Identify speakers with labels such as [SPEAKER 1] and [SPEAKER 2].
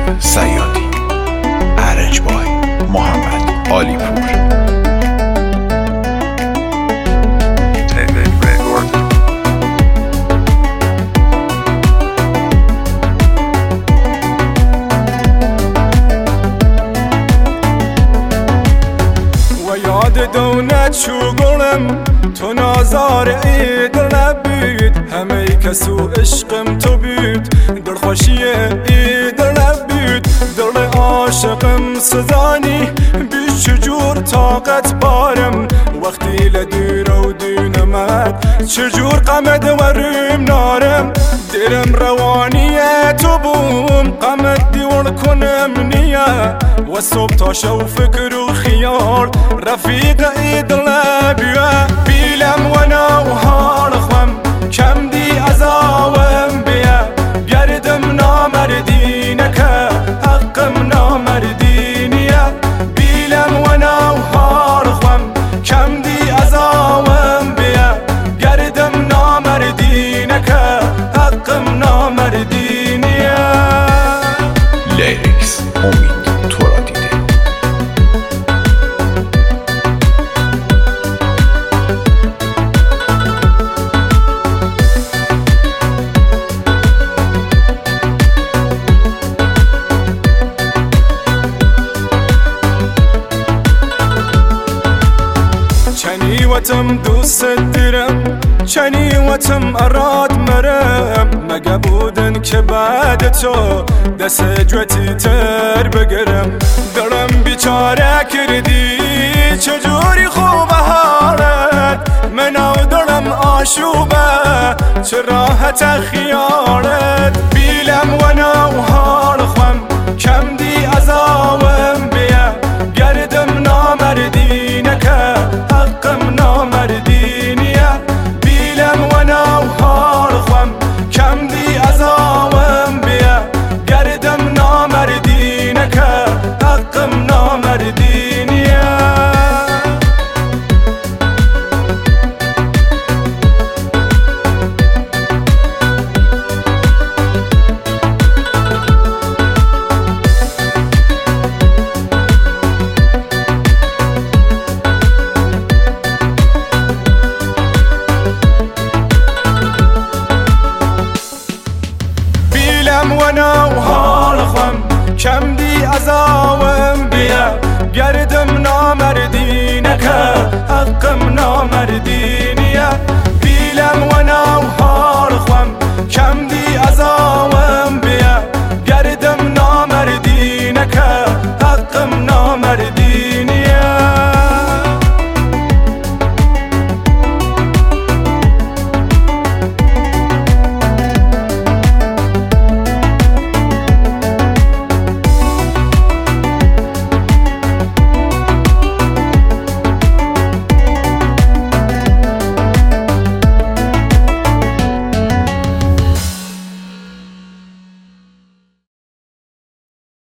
[SPEAKER 1] صیادی ارنج بای محمد علی پور.
[SPEAKER 2] یاد دونت شوگلم تو نازار عید نبید، همه کسو عشقم تو بید، دل خوشی عید نبید، دل عاشقم سزانی بی چجور طاقت بارم، وقتی لدیر و دینمت چجور قمد ورم نارم، دیرم روانیه تو بوم قمد دیور کنم نیه، و صبح تا شو فکر و خیال رفیق عید لبیه، بیلم و نوحال خوام کم دی ازاوم بیه، گردم نامردی نکه حقم نامردی نیه، بیلم و نوحال خوام کم دی ازاوم بیه، گردم نامردی نکه حقم نامردی نیه.
[SPEAKER 1] لیریکس امید تو را دیده.
[SPEAKER 2] چنی وتم دوست دارم، چنی وتم اراد مرم، مگه بودن که بعد تو دست جوتی تر بگرم، دلم بیچاره کردی چجوری خوبه حالت، من و دلم آشوبه چه راحت خیالت، بیلم و نوحال خوام کم دی ازاوم بیه، گردم نامردی نکه حقم نامردی نیه، بیلم و نوحال خوام کم دی ازاوم بیه، گردم نامردی نکه حقم نامردی نیه. و نوحال خوام کم دی ازاوم بیه، گردم نامردی نکه حقم نامردی نیه، بیلم و نوحال